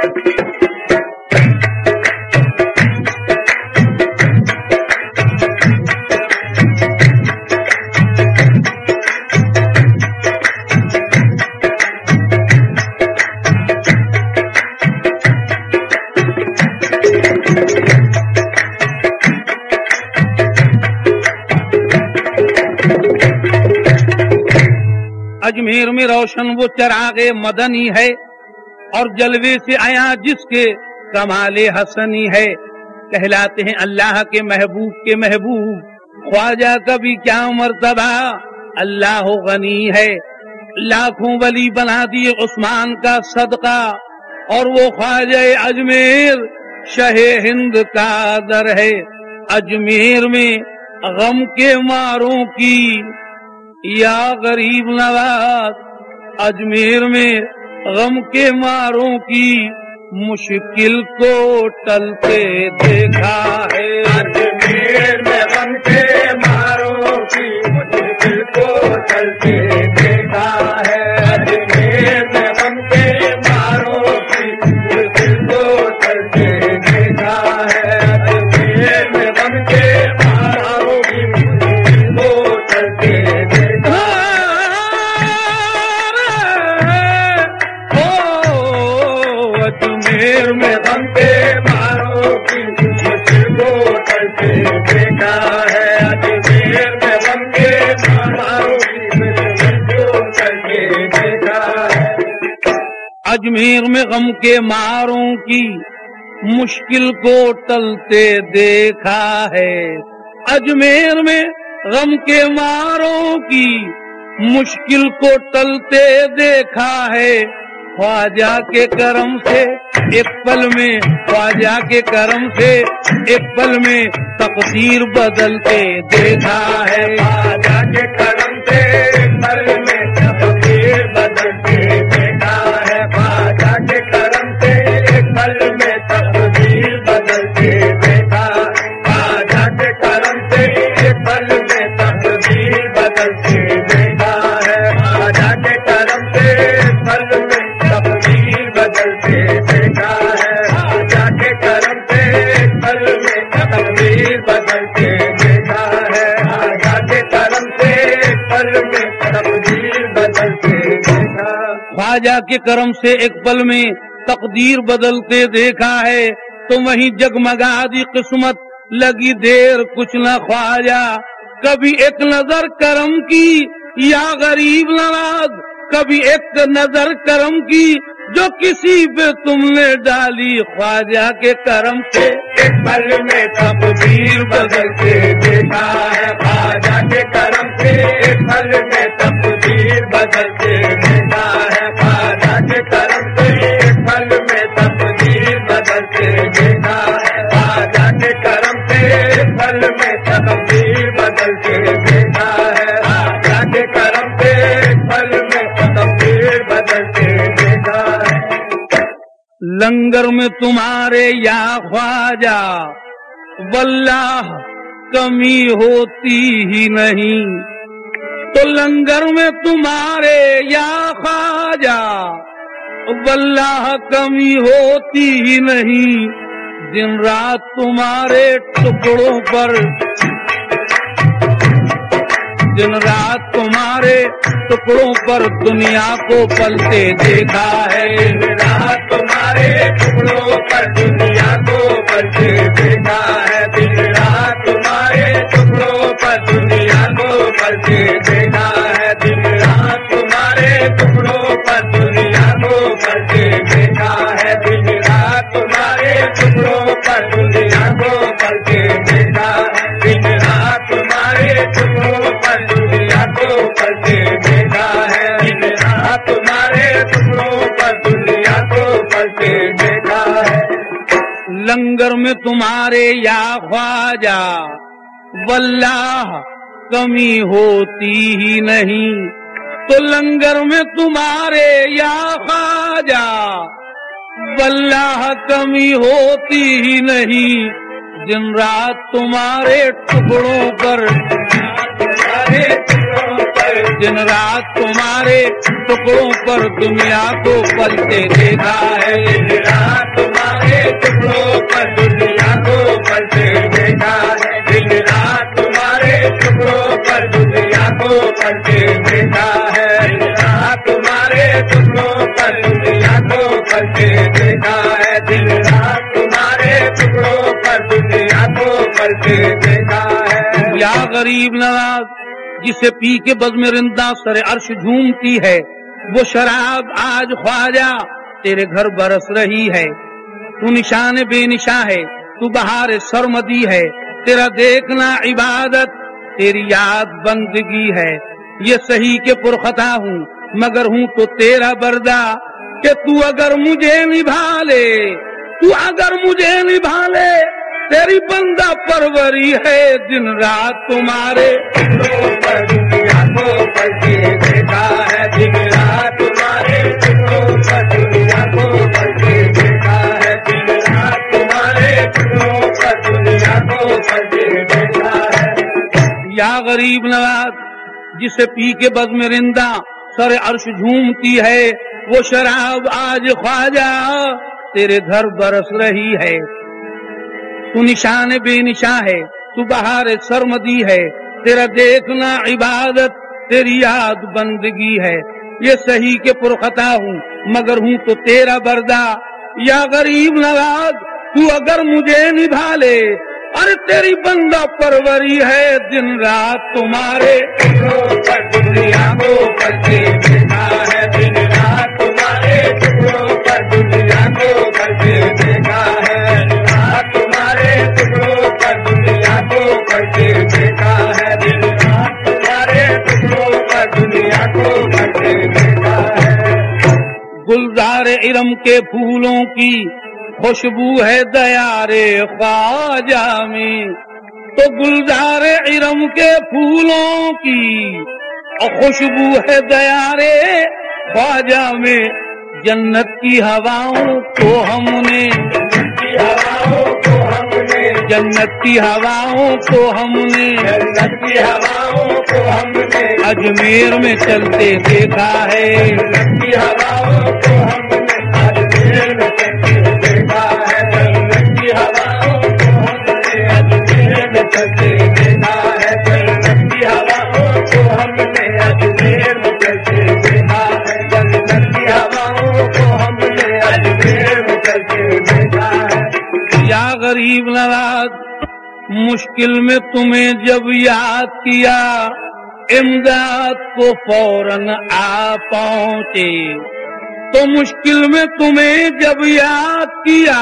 اجمیر میں روشن وہ چراغ مدنی ہے اور جلوے سے آیا جس کے کمال حسنی ہے. کہلاتے ہیں اللہ کے محبوب خواجہ کبھی کیا مرتبہ اللہ غنی ہے. لاکھوں ولی بنا دیے عثمان کا صدقہ اور وہ خواجہ اجمیر شہ ہند کا در ہے. اجمیر میں غم کے ماروں کی یا غریب نواز، اجمیر میں غم کے ماروں کی مشکل کو ٹلتے دیکھا ہے. اجمیر میں غم کے ماروں کی مشکل کو ٹلتے دیکھا ہے. اجمیر میں غم کے ماروں کی مشکل کو ٹلتے دیکھا ہے. اجمیر میں غم کے ماروں کی مشکل کو ٹلتے اجمیر میں غم کے ماروں کی مشکل کو ٹلتے دیکھا ہے. اجمیر میں غم کے ماروں کی مشکل کو ٹلتے دیکھا ہے. اجمیر میں غم کے ماروں کی مشکل کو ٹلتے دیکھا ہے. اجمیر میں غم کے ماروں کی مشکل کو ٹلتے دیکھا ہے. خواجہ کے کرم سے ایک پل میں، خواجہ کے کرم سے ایک پل میں تقدیر بدلتے دیکھا ہے. خواجہ کے کرم سے ایک پل میں تقدیر بدلتے دیکھا ہے. خواجہ کے کرم سے ایک پل میں تقدیر بدلتے دیکھا. خواجہ کے کرم سے ایک پل میں تقدیر بدلتے دیکھا ہے. خواجہ کے کرم سے ایک پل میں تقدیر بدلتے دیکھا ہے. خواجہ کے کرم سے ایک پل میں تقدیر بدلتے دیکھا ہے. خواجہ کے کرم سے ایک پل میں تقدیر بدلتے دیکھا. خواجہ کے کرم سے ایک پل میں تقدیر بدلتے دیکھا ہے. تو وہیں جگمگا دی قسمت لگی دیر کچھ نہ خواجہ. کبھی ایک نظر کرم کی یا غریب نواز، کبھی ایک نظر کرم کی جو کسی پہ تم نے ڈالی. خواجہ کے کرم سے ایک پل میں تقدیر بدلتے دیکھا ہے. خواجہ کے کرم سے ایک پل میں تقدیر بدلتے دیکھا ہے. خواجہ کے کرم سے ایک پل میں تقدیر بدلتے دیکھا ہے. خواجہ کے کرم سے ایک پل میں تقدیر بدلتے دیکھا ہے. خواجہ کے کرم سے ایک پل میں تقدیر بدلتے دیکھا ہے. لنگر میں تمہارے یا خواجہ واللہ کمی ہوتی ہی نہیں. تو لنگر میں تمہارے یا خواجہ واللہ کمی ہوتی ہی نہیں. دن رات تمہارے ٹکڑوں پر، دن رات تمہارے ٹکڑوں پر دنیا کو پلتے دیکھا ہے. دن رات تمہارے ٹکڑوں پر دنیا کو پلتے دیکھا ہے. دن رات تمہارے ٹکڑوں پر دنیا کو پلتے دیکھا ہے. دن رات تمہارے ٹکڑوں پر دنیا کو پلتے دیکھا ہے. دن رات تمہارے ٹکڑوں پر دنیا کو پلتے دیکھا ہے. دن رات تمہارے ٹکڑوں پر دنیا کو پلتے دیکھا ہے. دن رات تمہارے ٹکڑوں پر دنیا کو پلتے دیکھا ہے. لنگر میں تمہارے یا خواجہ واللہ کمی ہوتی ہی نہیں. تو لنگر میں تمہارے یا خواجہ واللہ کمی ہوتی ہی نہیں. دن رات تمہارے ٹکڑوں پر، تمہارے ٹکڑوں پر दिन रात तुम्हारे टुकड़ों पर दुनिया को पलते देखा है। दिन रात तुम्हारे टुकड़ों पर दुनिया को पलटे देखा है। दिन रात तुम्हारे टुकड़ों पर दुनिया को पलटे देखा है। दिन रात तुम्हारे टुकड़ों पर दुनिया को पलटे देखा है। दिन रात तुम्हारे टुकड़ों पर दुनिया को पलटे देखा है। या गरीब नवाज जिसे पी के बज़्म रिंदा सर अर्श झूमती है, वो शराब आज ख्वाजा तेरे घर बरस रही है। तू निशान बेनिशा है, तू बहार सरमदी है, तेरा देखना इबादत तेरी याद बंदगी है। ये सही के पुरखता हूँ मगर हूँ तो तेरा बर्दा, कि तू अगर मुझे निभा ले, तू अगर मुझे निभा ले, तेरी बंदा परवरी है। दिन रात तुम्हारे टुकड़ों पर दुनिया को पलटे देखा है। दिन रात तुम्हारे टुकड़ों पर दुनिया को पलटे देखा है। दिन रात तुम्हारे टुकड़ों पर दुनिया को पलटे देखा है। या गरीब नवाज जिसे पी के बज़्म रिंदा सर अर्श झूमती है, वो शराब आज ख्वाजा तेरे घर बरस रही है। तू निशान बेनिशा है, तू बहार सरमदी है, तेरा देखना इबादत तेरी याद बंदगी है। ये सही के पुरखता हूँ मगर हूँ तो तेरा बर्दा। या गरीब नवाज तू अगर मुझे निभा ले, अरे तेरी बंदा परवरी है। दिन रात तुम्हारे टुकड़ों पर दुनिया को पलटे देखा है। दिन रात तुम्हारे टुकड़ों पर दुनिया को पलटे देखा है। दिन रात तुम्हारे टुकड़ों पर दुनिया को पलटे देखा है। दिन रात तुम्हारे टुकड़ों पर दुनिया को पलटे देखा है। गुलजार इरम के फूलों की खुशबू है दयारे ख्वाजा में, तो गुलजार इरम के फूलों की और खुशबू है दयारे ख्वाजा में। जन्नत की हवाओं को हमने जन्नत की हवाओं को हमने जन्नत की हवाओं को हमने अजमेर में चलते देखा है। जन्नत की हवाओं को हमने अजमेर में चलते देखा है। जन्नत की हवाओं को हमने अजमेर में चलते देखा है। जन्नत की हवाओं को हमने अजमेर में चलते देखा है। जन्नत की हवाओं को हमने अजमेर में चलते देखा है। या गरीब नवाज मुश्किल में तुम्हें जब याद किया, इमदाद को फौरन आ पहुँचे। तो मुश्किल में तुम्हें जब याद किया,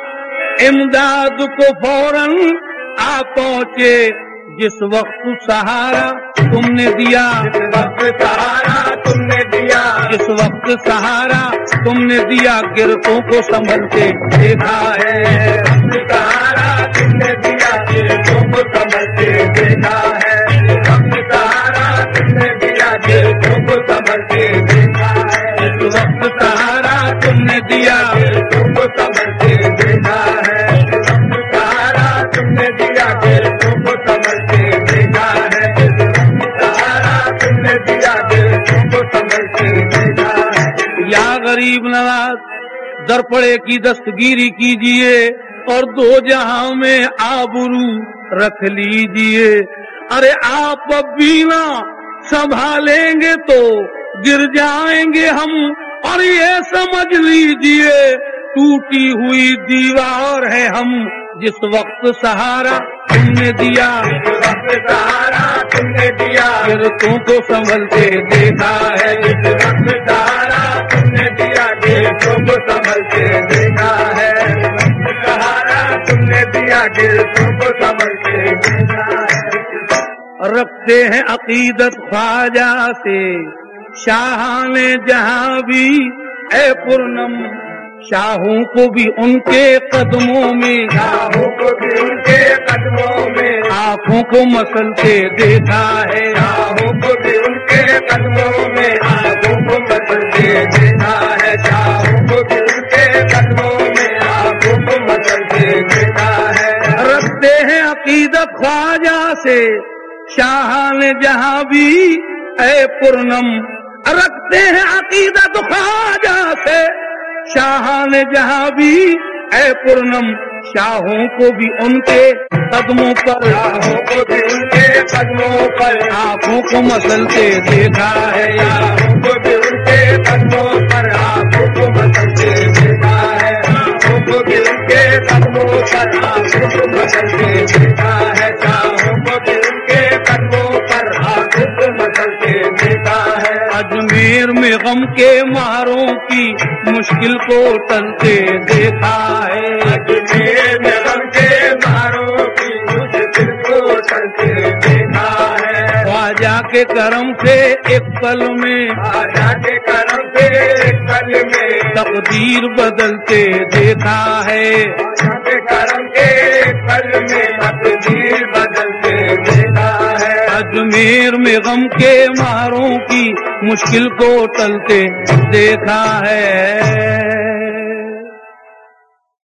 इमदाद को फौरन आ पहुँचे। जिस वक्त सहारा तुमने दिया, जिस वक्त सहारा तुमने दिया, जिस वक्त सहारा तुमने दिया, गिरतों को संभलते देखा है। सहारा तुमने दिया, गिरतों को संभलते देखा है। वक्त सहारा तुमने दिया, गिरतों को संभलते देखा है। जिस वक्त सहारा तुमने दिया, गिरतों को संभलते देखा है। वक्त सहारा तुमने दिया, गिरतों को संभलते देखा है। सहारा तुमने दिया, गिरतों को संभलते देखा है। या गरीब नवाज दरपड़े की दस्तगीरी कीजिए और दो जहां में आबरू रख लीजिए। अरे आप बीना संभालेंगे तो गिर जाएंगे हम, और ये समझ लीजिए टूटी हुई दीवार है हम। जिस वक्त सहारा तुमने दिया, जिस वक्त सहारा तुमने दिया, गिरतों को संभलते देखा है। जिस वक्त सहारा तुमने दिया, गिरतों को संभलते देखा है। सहारा तुमने दिया, गिरतों को संभलते देखा है। रखते हैं अकीदत ख्वाजा से शाहाने जहां भी ए पूर्णम, शाहों को भी उनके कदमों में, शाहों को भी उनके कदमों में, आंखों को मसलते देखा है। शाहों को भी उनके कदमों में, आंखों को मसलते देखा है। शाहों को भी उनके कदमों में, आंखों को मसलते देखा है। रखते हैं अकीदत ख्वाजा से शाहाने जहां भी اے پرنم رکھتے ہیں عقیدت خواجہ سے شاہان جہاں بھی اے پرنم شاہوں کو بھی ان کے قدموں پر شاہوں کو بھی ان کے قدموں پر آنکھوں کو مسلتے دیکھا ہے شاہوں کو بھی ان کے قدموں پر آنکھوں کو مسلتے دیکھا ہے آنکھوں کو بھی ان کے قدموں پر آنکھوں کو مسلتے دیکھا ہے شاہوں کو بھی ان کے قدموں پر آنکھوں کو مسلتے دیکھا ہے اجمیر میں غم کے ماروں کی مشکل کو ٹلتے دیکھا ہے اجمیر میں غم کے ماروں کی مشکل کو ٹلتے دیکھا ہے خواجہ کے کرم سے ایک پل میں خواجہ کے کرم سے ایک پل میں تقدیر بدلتے دیکھا ہے خواجہ کے کرم کے ایک پل میں تقدیر بدلتے دیکھا ہے اجمیر میں غم کے ماروں کی مشکل کو ٹلتے دیکھا ہے